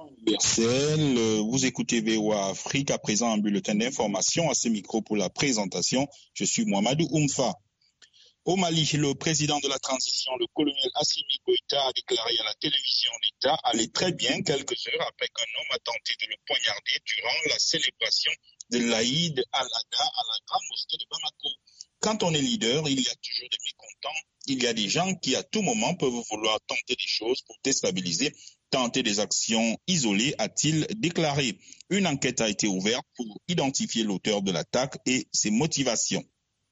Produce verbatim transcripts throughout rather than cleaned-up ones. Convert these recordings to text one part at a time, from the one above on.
Universel, vous écoutez V O A Afrique, à présent un bulletin d'information à ce micro pour la présentation. Je suis Mohamedou Oumfa. Au Mali, le président de la transition, le colonel Assimi Goïta, a déclaré à la télévision l'État allait très bien quelques heures après qu'un homme a tenté de le poignarder durant la célébration de l'Aïd al-Adha à la grande mosquée de Bamako. Quand on est leader, il y a toujours des mécontents. Il y a des gens qui à tout moment peuvent vouloir tenter des choses pour déstabiliser, tenter des actions isolées, a-t-il déclaré. Une enquête a été ouverte pour identifier l'auteur de l'attaque et ses motivations.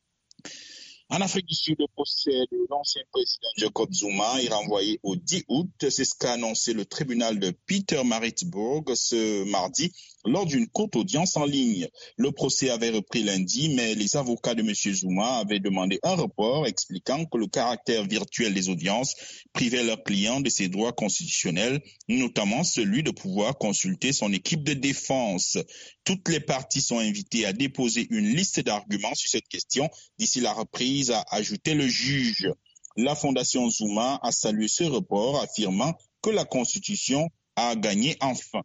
En Afrique du Sud, le procès de l'ancien président Jacob Zuma est renvoyé au dix août. C'est ce qu'a annoncé le tribunal de Pietermaritzburg ce mardi lors d'une courte audience en ligne. Le procès avait repris lundi, mais les avocats de M. Zuma avaient demandé un report, expliquant que le caractère virtuel des audiences privait leurs clients de ses droits constitutionnels, notamment celui de pouvoir consulter son équipe de défense. Toutes les parties sont invitées à déposer une liste d'arguments sur cette question d'ici la reprise, a ajouté le juge. La Fondation Zuma a salué ce report, affirmant que la Constitution a gagné enfin.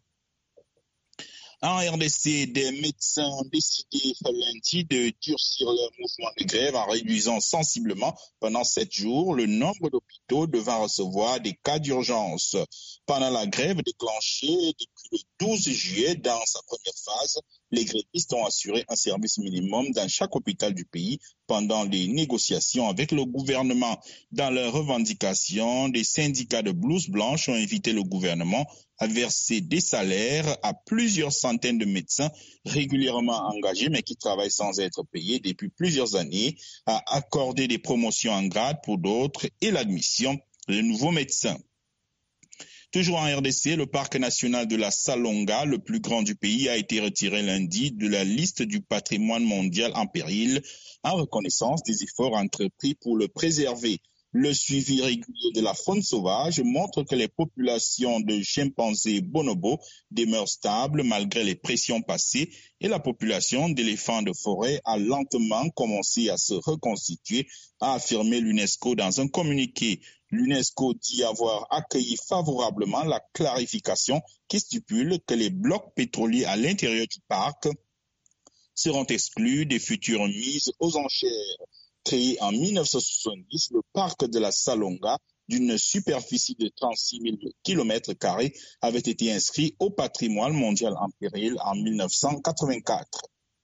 En R D C, des médecins ont décidé lundi de durcir leur mouvement de grève en réduisant sensiblement pendant sept jours le nombre d'hôpitaux devant recevoir des cas d'urgence. Pendant la grève déclenchée depuis le douze juillet dans sa première phase, les grévistes ont assuré un service minimum dans chaque hôpital du pays pendant les négociations avec le gouvernement. Dans leurs revendications, des syndicats de blouses blanches ont invité le gouvernement à verser des salaires à plusieurs centaines de médecins régulièrement engagés mais qui travaillent sans être payés depuis plusieurs années, à accorder des promotions en grade pour d'autres et l'admission de nouveaux médecins. Toujours en R D C, le parc national de la Salonga, le plus grand du pays, a été retiré lundi de la liste du patrimoine mondial en péril en reconnaissance des efforts entrepris pour le préserver. Le suivi régulier de la faune sauvage montre que les populations de chimpanzés bonobos demeurent stables malgré les pressions passées et la population d'éléphants de forêt a lentement commencé à se reconstituer, a affirmé l'UNESCO dans un communiqué. L'UNESCO dit avoir accueilli favorablement la clarification qui stipule que les blocs pétroliers à l'intérieur du parc seront exclus des futures mises aux enchères. Créé en mille neuf cent soixante-dix, le parc de la Salonga, d'une superficie de trente-six mille kilomètres carrés, avait été inscrit au patrimoine mondial en péril en mille neuf cent quatre-vingt-quatre.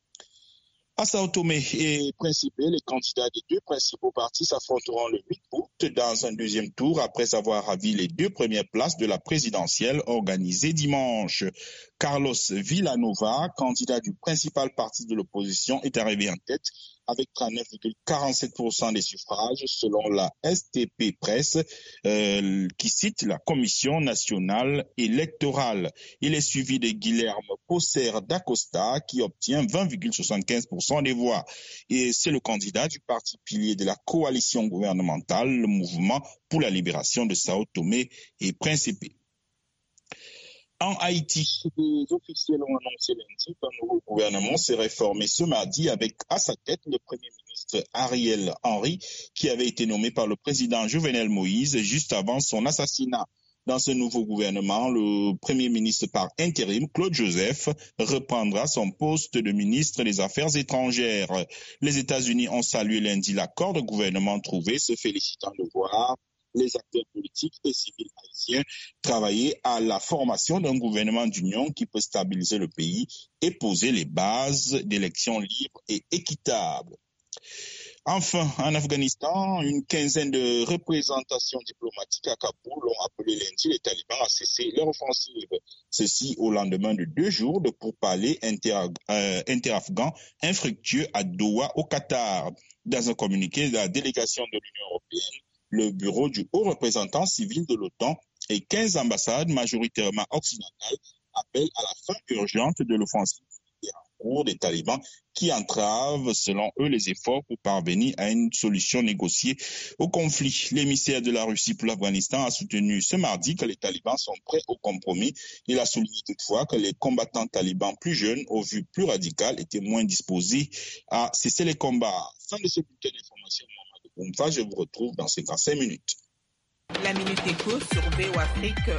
À Sao Tomé et Principe, les candidats des deux principaux partis s'affronteront le huit août dans un deuxième tour après avoir ravi les deux premières places de la présidentielle organisée dimanche. Carlos Villanova, candidat du principal parti de l'opposition, est arrivé en tête avec trente-neuf virgule quarante-sept pour cent des suffrages selon la S T P Presse euh, qui cite la Commission nationale électorale. Il est suivi de Guilherme Posser d'Acosta qui obtient vingt virgule soixante-quinze pour cent des voix. Et c'est le candidat du parti pilier de la coalition gouvernementale, le Mouvement pour la libération de Sao Tomé et Principe. En Haïti, les officiels ont annoncé lundi qu'un nouveau gouvernement serait formé ce mardi avec à sa tête le Premier ministre Ariel Henry qui avait été nommé par le président Jovenel Moïse juste avant son assassinat. Dans ce nouveau gouvernement, le Premier ministre par intérim, Claude Joseph, reprendra son poste de ministre des Affaires étrangères. Les États-Unis ont salué lundi l'accord de gouvernement trouvé, se félicitant de voir les acteurs politiques et civils haïtiens travailler à la formation d'un gouvernement d'union qui peut stabiliser le pays et poser les bases d'élections libres et équitables. Enfin, en Afghanistan, une quinzaine de représentations diplomatiques à Kaboul ont appelé lundi les talibans à cesser leur offensive. Ceci au lendemain de deux jours de pourparlers inter, euh, inter-afghans infructueux à Doha au Qatar. Dans un communiqué de la délégation de l'Union européenne, le bureau du haut représentant civil de l'OTAN et quinze ambassades majoritairement occidentales appellent à la fin urgente de l'offensive en cours des talibans qui entravent, selon eux, les efforts pour parvenir à une solution négociée au conflit. L'émissaire de la Russie pour l'Afghanistan a soutenu ce mardi que les talibans sont prêts au compromis. Il a souligné toutefois que les combattants talibans plus jeunes, au vu plus radical, étaient moins disposés à cesser les combats. Fin de ce bulletin d'information. Je vous retrouve dans ces cinq minutes. La Minute Éco sur V O Afrique